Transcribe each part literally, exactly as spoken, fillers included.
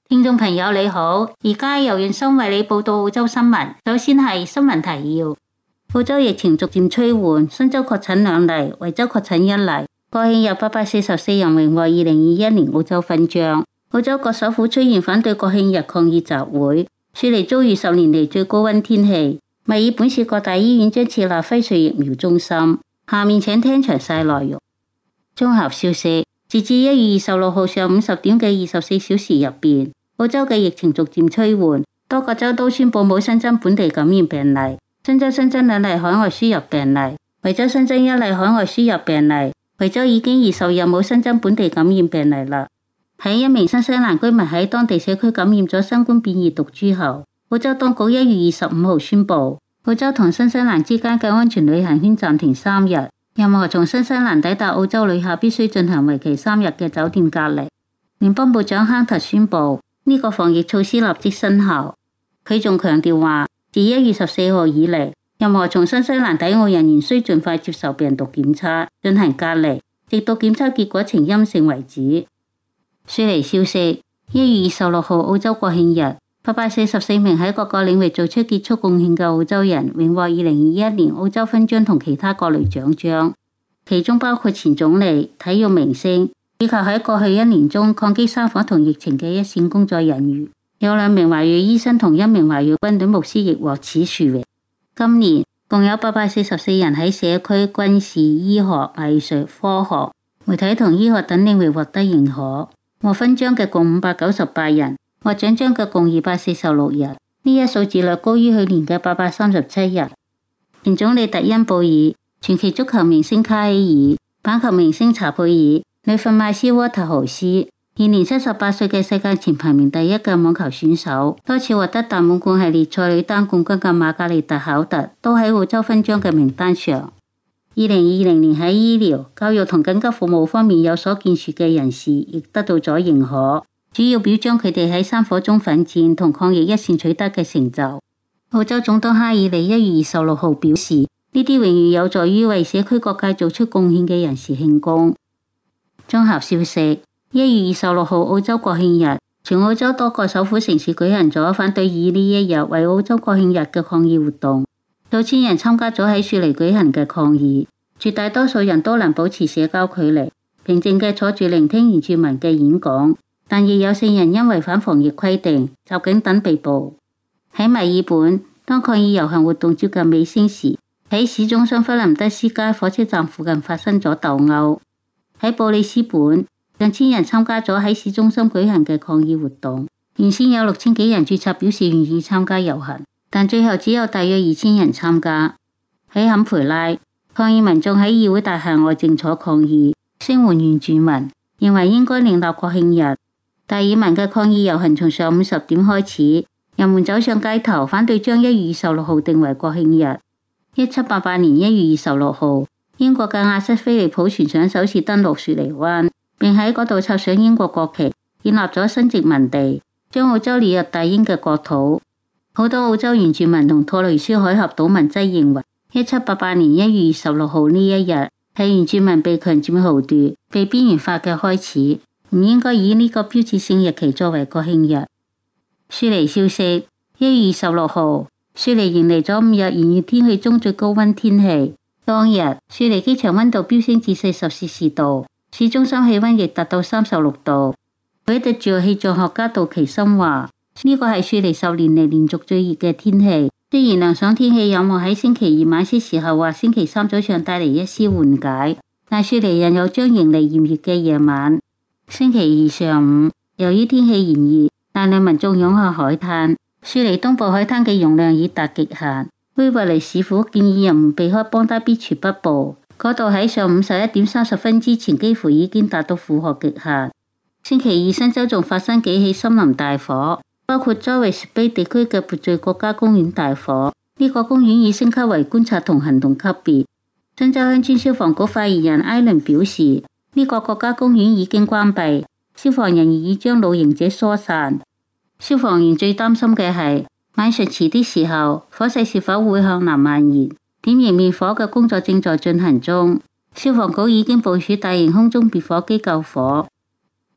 聽眾朋友你好，而家由袁生為你報道澳洲新聞。首先係新聞提要：澳洲疫情逐漸趨緩，新州確診兩例，維州確診一例。國慶日八百四十四人榮獲二零二一年澳洲勳章。澳洲各首府出現反對國慶日抗議集會。雪梨遭遇十年嚟最高溫天氣。墨爾本市各大醫院將設立輝瑞疫苗中心。下面請聽詳細內容。綜合消息，截至一月二十六號上午十點嘅二十四小時入邊，澳洲嘅疫情逐漸趨緩，多個州都宣布冇新增本地感染病例。新州新增兩例海外輸入病例，維州新增一例海外輸入病例。維州已經二十日冇新增本地感染病例啦。喺一名新西蘭居民喺當地社區感染咗新冠變異毒株後，澳洲當局一月二十五號宣布，澳洲同新西蘭之間嘅安全旅行圈暫停三日，任何從新西蘭抵達澳洲旅客必須進行為期三日嘅酒店隔離。聯邦部長亨特宣布，呢個防疫措施立即生效。佢仲強調話，自一月十四號以嚟，任何從新西蘭抵澳人員需盡快接受病毒檢測，進行隔離，直到檢測結果呈陰性為止。雪梨消息，一月二十六號澳洲國慶日，八百四十四名喺各個領域做出傑出貢獻嘅澳洲人榮獲二零二一年澳洲勳章同其他各類獎章，其中包括前總理、體育明星，以及喺過去一年中抗擊山火同疫情嘅一線工作人員。有兩名華裔醫生同一名華裔軍隊牧師亦獲此殊榮。今年共有八百四十四人喺社區、軍事、醫學、藝術、科學、媒體同醫學等領域獲得認可。獲勳章嘅共五百九十八人，獲獎章嘅共二百四十六人，呢一數字略高於去年嘅八百三十七人。前總理特恩布爾、傳奇足球明星卡希爾、板球明星查佩爾、女訓麥斯沃特豪斯，現年七十八歲嘅世界前排名第一嘅網球選手，多次獲得大滿貫系列賽女單冠軍嘅瑪格麗特考特，都喺澳洲勳章嘅名單上。二零二零年喺醫療、教育同緊急服務方面有所建樹嘅人士，亦得到咗認可，主要表彰佢哋喺山火中奮戰同抗疫一線取得嘅成就。澳洲總統哈爾利一月二十六號表示，呢啲榮譽有助於為社區各界做出貢獻嘅人士慶功。綜合消息，一月二十六號澳洲國慶日，全澳洲多個首府城市舉行咗反對以呢一日為澳洲國慶日嘅抗議活動。數千人參加咗喺雪梨舉行嘅抗議，絕大多數人都能保持社交距離，平靜嘅坐住聆聽原住民嘅演講，但亦有四人因違反防疫規定、襲警等被捕。喺墨爾本，當抗議遊行活動接近尾聲時，喺市中心弗林德斯街火車站附近發生咗鬥毆。喺布里斯本，近千人參加咗喺市中心舉行嘅抗議活動，原先有六千幾人註冊表示願意參加遊行，但最後只有大約二千人參加。喺坎培拉，抗議民眾喺議會大廈外靜坐抗議，聲援原住民，認為應該另立國慶日。達爾文嘅抗議遊行從上午十點開始，人們走上街頭反對將一月二十六號定為國慶日。一七八八年一月二十六號，英國嘅亞瑟菲利普船長首次登陸雪梨灣，並喺嗰度插上英國國旗，建立咗新殖民地，將澳洲列入大英嘅國土。好多澳洲原住民同托雷斯海峽島民則認為，一七八八年一月二十六號呢一日係原住民被強佔豪奪、被邊緣化嘅開始，唔應該以呢個標誌性日期作為國慶日。雪梨消息，一月二十六號，雪梨迎嚟咗五日炎熱天氣中最高溫天氣。當日，雪梨機場溫度飆升至四十攝氏度，市中心氣溫亦達到三十六度。佢哋駐氣象學家杜奇森話，呢個係雪梨十年嚟連續最熱嘅天氣，雖然涼爽天氣有望喺星期二晚些時候或星期三早上帶嚟一絲緩解，但雪梨人又將迎嚟炎熱嘅夜晚。星期二上午，由於天氣炎熱，大量民眾湧向海灘，雪梨東部海灘嘅容量已達極限。威維尼市府建議人們避開邦達比泉北部，嗰度喺上午十一點三十分之前幾乎已經達到負荷極限。星期二新州仲發生幾起森林大火，包括佐維士卑地區嘅活聚國家公園大火，呢、這個公園已升級為觀察同行動級別。新州鄉村消防局發言人艾倫表示，呢、這個國家公園已經關閉，消防人員已將露營者疏散。消防員最擔心嘅係晚上遲啲時候，火勢是否會向南蔓延？點燃滅火嘅工作正在進行中，消防局已經部署大型空中滅火機救火。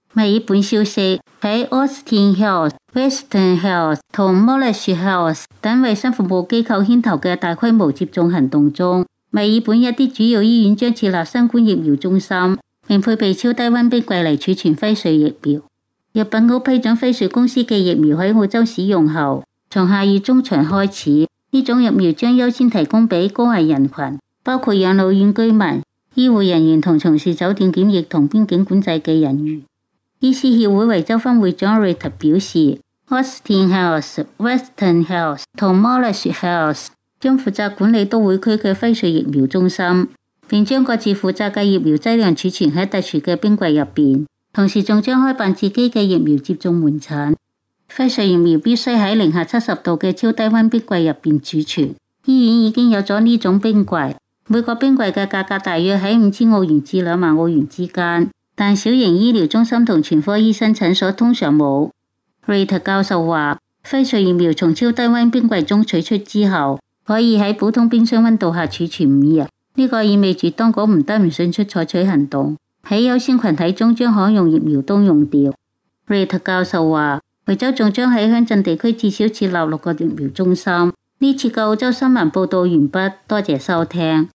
墨爾本消息喺 Austin Health、Western Health 同 Monash Health 等衛生服務機構牽頭嘅大規模接種行動中，墨爾本一啲主要醫院將設立新冠疫苗中心，並配備超低溫冰櫃嚟儲存輝瑞疫苗。藥品局批准輝瑞公司嘅疫苗喺澳洲使用後，從下月中旬開始，呢種疫苗將優先提供俾高危人群，包括養老院居民、醫護人員同從事酒店檢疫同邊境管制嘅人員。醫師協會維州分會長瑞特表示 ，Austin Health、Western Health 同 Monash Health 將負責管理都會區嘅輝瑞疫苗中心，並將各自負責嘅疫苗劑量儲存喺特殊嘅冰櫃入邊，同時仲將開辦自己嘅疫苗接種門診。輝瑞疫苗必須喺零下七十度嘅超低溫冰櫃入邊儲存。醫院已經有咗呢種冰櫃，每個冰櫃嘅價格大約喺五千澳元至兩萬澳元之間。但小型醫療中心同全科醫生診所通常冇。瑞特教授話，輝瑞疫苗從超低溫冰櫃中取出之後，可以喺普通冰箱溫度下儲存五日。呢個意味住當局唔得唔迅速採取行動，喺優先群體中將可用疫苗都用掉。瑞特教授話，維州仲將喺鄉鎮地區至少設立六個疫苗中心。呢次嘅澳洲新聞報道完畢，多謝收聽。